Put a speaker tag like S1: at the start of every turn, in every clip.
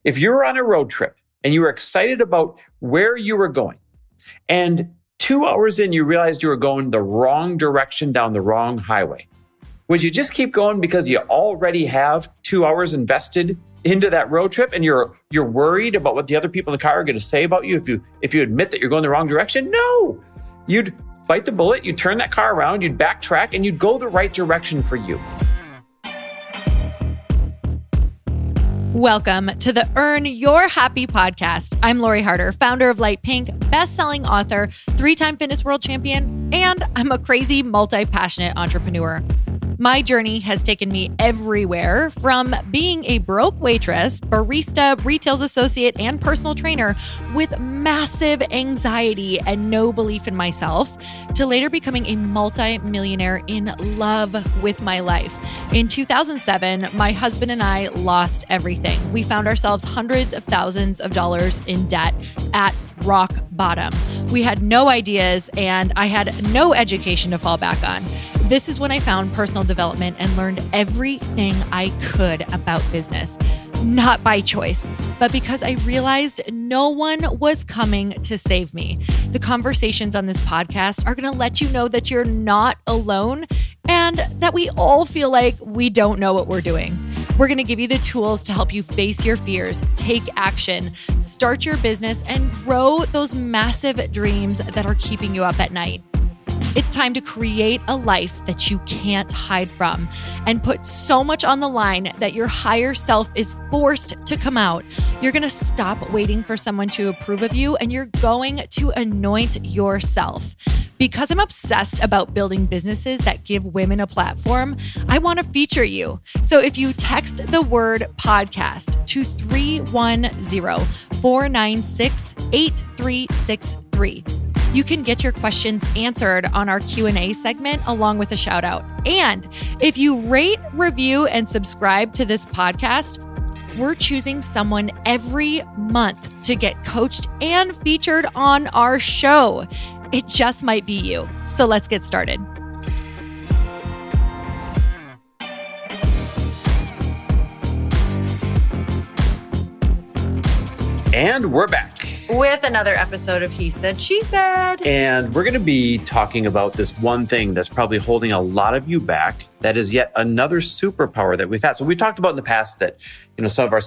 S1: if you were on a road trip and you were excited about where you were going, and 2 hours in, you realized you were going the wrong direction down the wrong highway, would you just keep going because you already have 2 hours invested into that road trip and you're worried about what the other people in the car are going to say about you if you admit that you're going the wrong direction? No. You'd bite the bullet, you'd turn that car around, you'd backtrack, and you'd go the right direction for you.
S2: Welcome to the Earn Your Happy podcast. I'm Lori Harder, founder of Light Pink, best-selling author, 3-time fitness world champion, and I'm a crazy, multi-passionate entrepreneur. My journey has taken me everywhere, from being a broke waitress, barista, retail associate, and personal trainer with massive anxiety and no belief in myself, to later becoming a multi-millionaire in love with my life. In 2007, my husband and I lost everything. We found ourselves hundreds of thousands of dollars in debt at rock bottom. We had no ideas, and I had no education to fall back on. This is when I found personal development and learned everything I could about business. Not by choice, but because I realized no one was coming to save me. The conversations on this podcast are going to let you know that you're not alone and that we all feel like we don't know what we're doing. We're going to give you the tools to help you face your fears, take action, start your business, and grow those massive dreams that are keeping you up at night. It's time to create a life that you can't hide from and put so much on the line that your higher self is forced to come out. You're going to stop waiting for someone to approve of you, and you're going to anoint yourself. Because I'm obsessed about building businesses that give women a platform, I want to feature you. So if you text the word podcast to 310-496-8363, you can get your questions answered on our Q&A segment along with a shout out. And if you rate, review, and subscribe to this podcast, we're choosing someone every month to get coached and featured on our show. It just might be you. So let's get started.
S1: And we're back
S2: with another episode of He Said, She Said.
S1: And we're going to be talking about this one thing that's probably holding a lot of you back. That is yet another superpower that we've had. So we talked about in the past that, some of our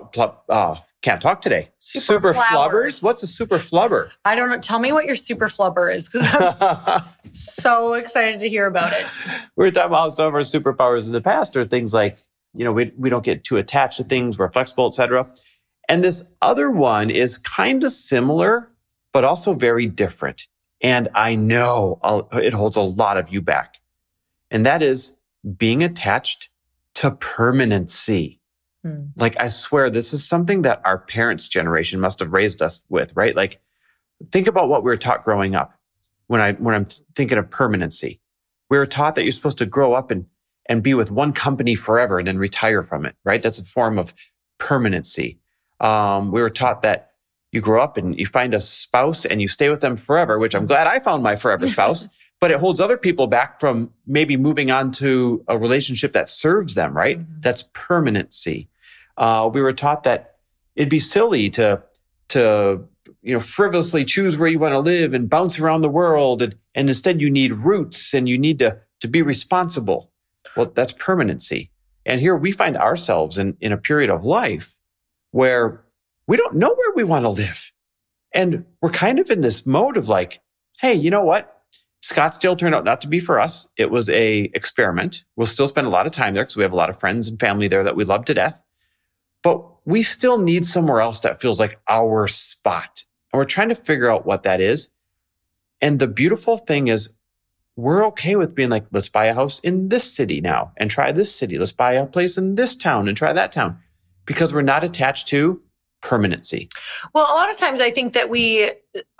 S1: can't talk today. Super flubbers? What's a super flubber?
S2: I don't know. Tell me what your super flubber is, because I'm so excited to hear about it.
S1: We were talking about how some of our superpowers in the past are things like, we don't get too attached to things, we're flexible, et cetera. And this other one is kind of similar, but also very different. And I know it holds a lot of you back. And that is being attached to permanency. Like, I swear, this is something that our parents' generation must have raised us with, right? Like, think about what we were taught growing up. When I'm thinking of permanency, we were taught that you're supposed to grow up and be with one company forever and then retire from it, right? That's a form of permanency. We were taught that you grow up and you find a spouse and you stay with them forever, which I'm glad I found my forever spouse, but it holds other people back from maybe moving on to a relationship that serves them, right? Mm-hmm. That's permanency. We were taught that it'd be silly to frivolously choose where you want to live and bounce around the world. And instead you need roots and you need to be responsible. Well, that's permanency. And here we find ourselves in a period of life where we don't know where we want to live. And we're kind of in this mode of like, hey, you know what? Scottsdale turned out not to be for us. It was a experiment. We'll still spend a lot of time there because we have a lot of friends and family there that we love to death. But we still need somewhere else that feels like our spot. And we're trying to figure out what that is. And the beautiful thing is we're okay with being like, let's buy a house in this city now and try this city. Let's buy a place in this town and try that town. Because we're not attached to permanency.
S2: Well, a lot of times I think that we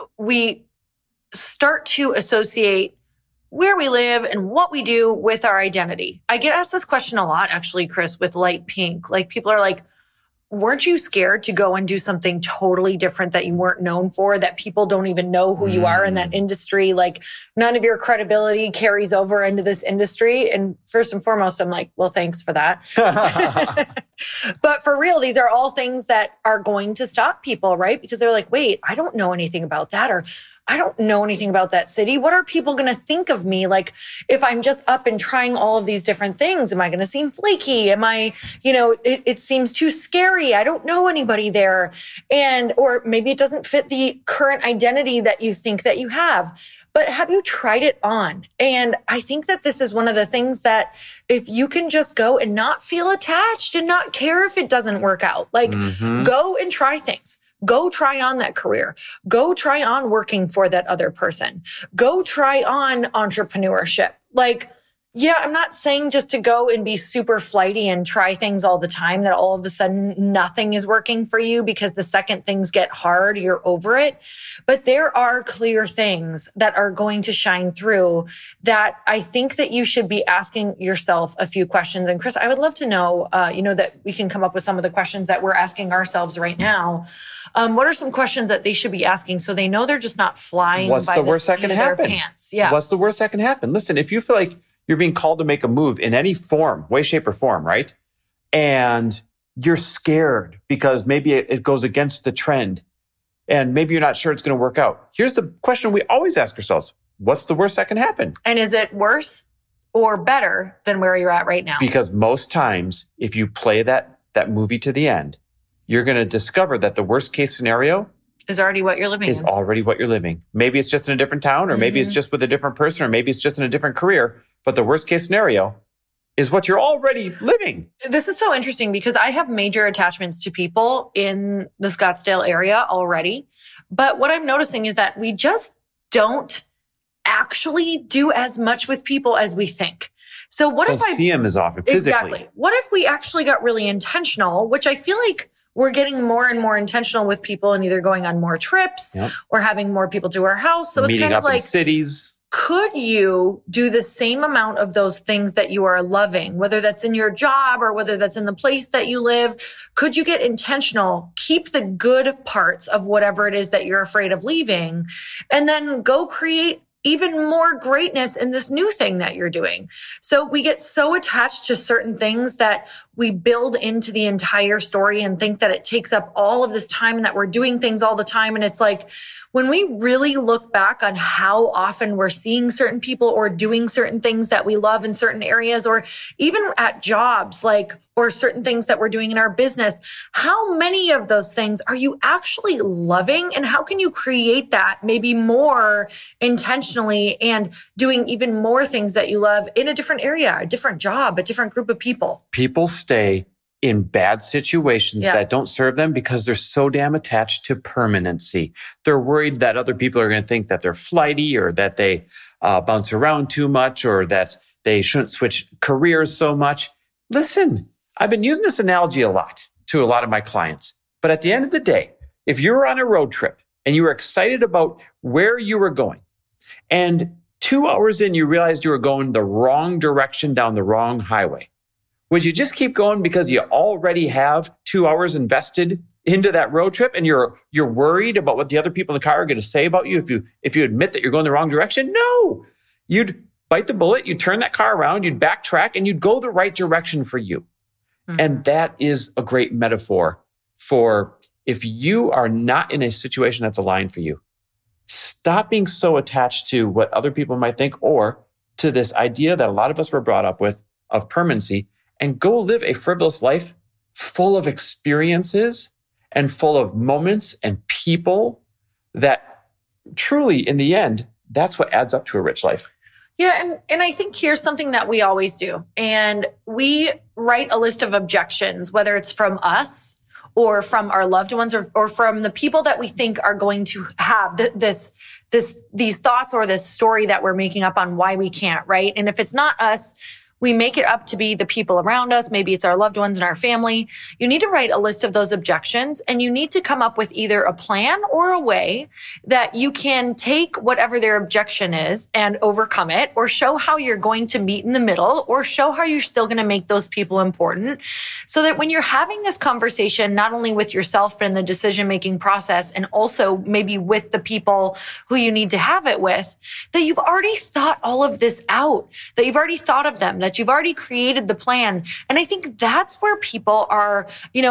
S2: start to associate where we live and what we do with our identity. I get asked this question a lot, actually, Chris, with Light Pink. Like, people are like,
S3: weren't you scared to go and do something totally different that you weren't known for, that people don't even know who you are in that industry? Like, none of your credibility carries over into this industry. And first and foremost, I'm like, well, thanks for that. But for real, these are all things that are going to stop people, right? Because they're like, wait, I don't know anything about that, or I don't know anything about that city. What are people going to think of me? Like, if I'm just up and trying all of these different things, am I going to seem flaky? Am I, it seems too scary. I don't know anybody there. Or maybe it doesn't fit the current identity that you think that you have. But have you tried it on? And I think that this is one of the things that if you can just go and not feel attached and not care if it doesn't work out, like go and try things. Go try on that career. Go try on working for that other person. Go try on entrepreneurship. Like, yeah, I'm not saying just to go and be super flighty and try things all the time, that all of a sudden nothing is working for you, because the second things get hard, you're over it. But there are clear things that are going to shine through that I think that you should be asking yourself a few questions. And Chris, I would love to know, that we can come up with some of the questions that we're asking ourselves right now. What are some questions that they should be asking so they know they're just not flying by the seat of their pants? Yeah.
S1: What's the worst that can happen? Listen, if you feel like you're being called to make a move in any form, way, shape, or form, right? And you're scared because maybe it goes against the trend and maybe you're not sure it's going to work out. Here's the question we always ask ourselves. What's the worst that can happen?
S3: And is it worse or better than where you're at right now?
S1: Because most times, if you play that movie to the end, you're going to discover that the worst case scenario
S3: is already what you're living.
S1: Is already what you're living. Maybe it's just in a different town, or maybe it's just with a different person, or maybe it's just in a different career. But the worst case scenario is what you're already living.
S3: This is so interesting because I have major attachments to people in the Scottsdale area already. But what I'm noticing is that we just don't actually do as much with people as we think. So what if I
S1: see them as often physically?
S3: Exactly. What if we actually got really intentional, which I feel like we're getting more and more intentional with people and either going on more trips or having more people to our house. So
S1: meeting
S3: it's kind of like
S1: in cities.
S3: Could you do the same amount of those things that you are loving, whether that's in your job or whether that's in the place that you live? Could you get intentional, keep the good parts of whatever it is that you're afraid of leaving, and then go create even more greatness in this new thing that you're doing? So we get so attached to certain things that we build into the entire story and think that it takes up all of this time and that we're doing things all the time. And it's like, when we really look back on how often we're seeing certain people or doing certain things that we love in certain areas, or even at jobs, or certain things that we're doing in our business, how many of those things are you actually loving? And how can you create that maybe more intentionally and doing even more things that you love in a different area, a different job, a different group of people?
S1: People stay in bad situations that don't serve them because they're so damn attached to permanency. They're worried that other people are going to think that they're flighty, or that they bounce around too much, or that they shouldn't switch careers so much. Listen, I've been using this analogy a lot to a lot of my clients. But at the end of the day, if you were on a road trip and you were excited about where you were going, and 2 hours in, you realized you were going the wrong direction down the wrong highway, would you just keep going because you already have 2 hours invested into that road trip and you're worried about what the other people in the car are going to say about you if you admit that you're going the wrong direction? No. You'd bite the bullet, you'd turn that car around, you'd backtrack, and you'd go the right direction for you. Mm-hmm. And that is a great metaphor for if you are not in a situation that's aligned for you, stop being so attached to what other people might think, or to this idea that a lot of us were brought up with of permanency, and go live a frivolous life full of experiences and full of moments and people that truly, in the end, that's what adds up to a rich life.
S3: Yeah. And I think here's something that we always do. And we write a list of objections, whether it's from us or from our loved ones or from the people that we think are going to have these thoughts or this story that we're making up on why we can't, right? And if it's not us, we make it up to be the people around us. Maybe it's our loved ones and our family. You need to write a list of those objections, and you need to come up with either a plan or a way that you can take whatever their objection is and overcome it, or show how you're going to meet in the middle, or show how you're still going to make those people important, so that when you're having this conversation, not only with yourself, but in the decision-making process, and also maybe with the people who you need to have it with, that you've already thought all of this out, that you've already thought of them, that you've already created the plan. And I think that's where people are,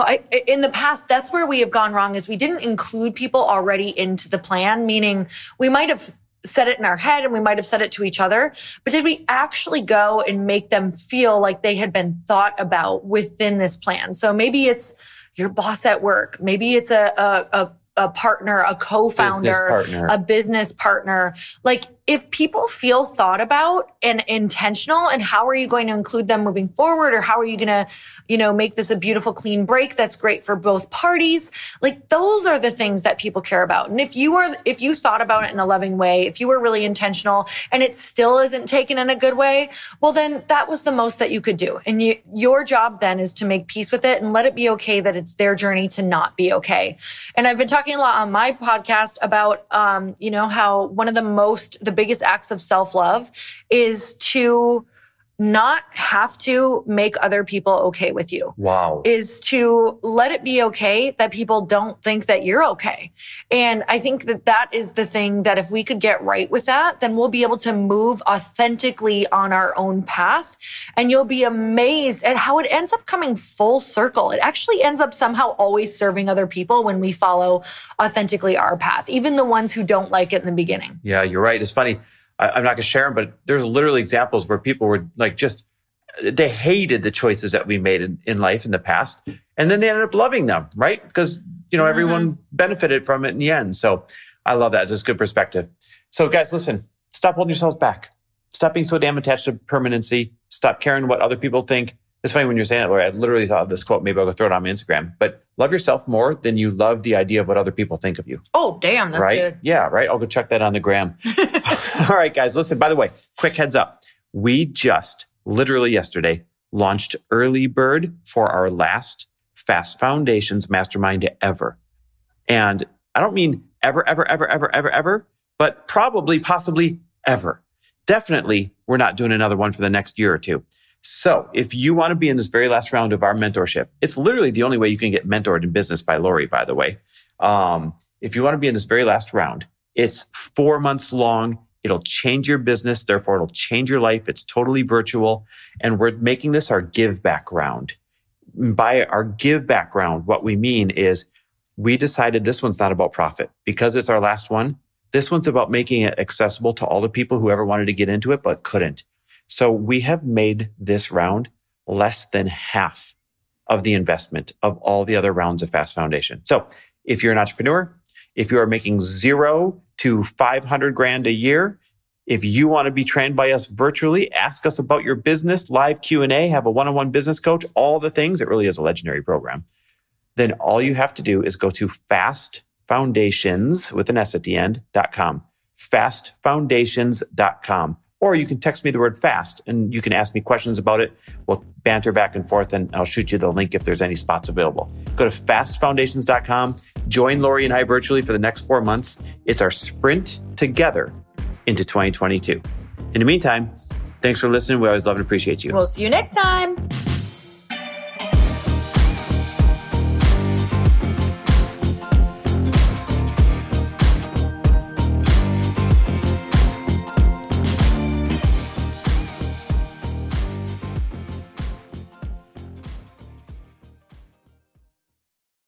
S3: in the past, that's where we have gone wrong, is we didn't include people already into the plan, meaning we might have said it in our head and we might have said it to each other, but did we actually go and make them feel like they had been thought about within this plan? So maybe it's your boss at work. Maybe it's a partner, a co-founder, a business partner. Like, if people feel thought about and intentional, and how are you going to include them moving forward? Or how are you going to, make this a beautiful, clean break that's great for both parties? Like, those are the things that people care about. And if you thought about it in a loving way, if you were really intentional and it still isn't taken in a good way, well, then that was the most that you could do. And your job then is to make peace with it and let it be okay that it's their journey to not be okay. And I've been talking a lot on my podcast about, how one of the biggest acts of self-love is to not have to make other people okay with you.
S1: Wow.
S3: Is to let it be okay that people don't think that you're okay. And I think that is the thing that if we could get right with that, then we'll be able to move authentically on our own path. And you'll be amazed at how it ends up coming full circle. It actually ends up somehow always serving other people when we follow authentically our path, even the ones who don't like it in the beginning.
S1: Yeah, you're right. It's funny. I'm not going to share them, but there's literally examples where people were like, they hated the choices that we made in life in the past. And then they ended up loving them, right? Because, everyone benefited from it in the end. So I love that. It's just good perspective. So guys, listen, stop holding yourselves back. Stop being so damn attached to permanency. Stop caring what other people think. It's funny when you're saying it, Lori, I literally thought of this quote. Maybe I'll go throw it on my Instagram. But love yourself more than you love the idea of what other people think of you.
S3: Oh, damn. That's
S1: right?
S3: Good.
S1: Yeah, right. I'll go check that on the gram. All right, guys. Listen, by the way, quick heads up. We just literally yesterday launched Early Bird for our last Fast Foundations Mastermind ever. And I don't mean ever, but probably, possibly ever. Definitely, we're not doing another one for the next year or two. So if you want to be in this very last round of our mentorship, it's literally the only way you can get mentored in business by Lori, by the way. If you want to be in this very last round, it's 4 months long. It'll change your business. Therefore, it'll change your life. It's totally virtual. And we're making this our give back round. By our give back round, what we mean is we decided this one's not about profit. Because it's our last one, this one's about making it accessible to all the people who ever wanted to get into it but couldn't. So we have made this round less than half of the investment of all the other rounds of Fast Foundation. So if you're an entrepreneur, if you are making $0 to $500,000 a year, if you want to be trained by us virtually, ask us about your business, live Q&A, have a one-on-one business coach, all the things, it really is a legendary program. Then all you have to do is go to fastfoundations with an S at the end.com, fastfoundations.com. Or you can text me the word fast and you can ask me questions about it. We'll banter back and forth and I'll shoot you the link if there's any spots available. Go to fastfoundations.com. Join Lori and I virtually for the next 4 months. It's our sprint together into 2022. In the meantime, thanks for listening. We always love and appreciate you.
S3: We'll see you next time.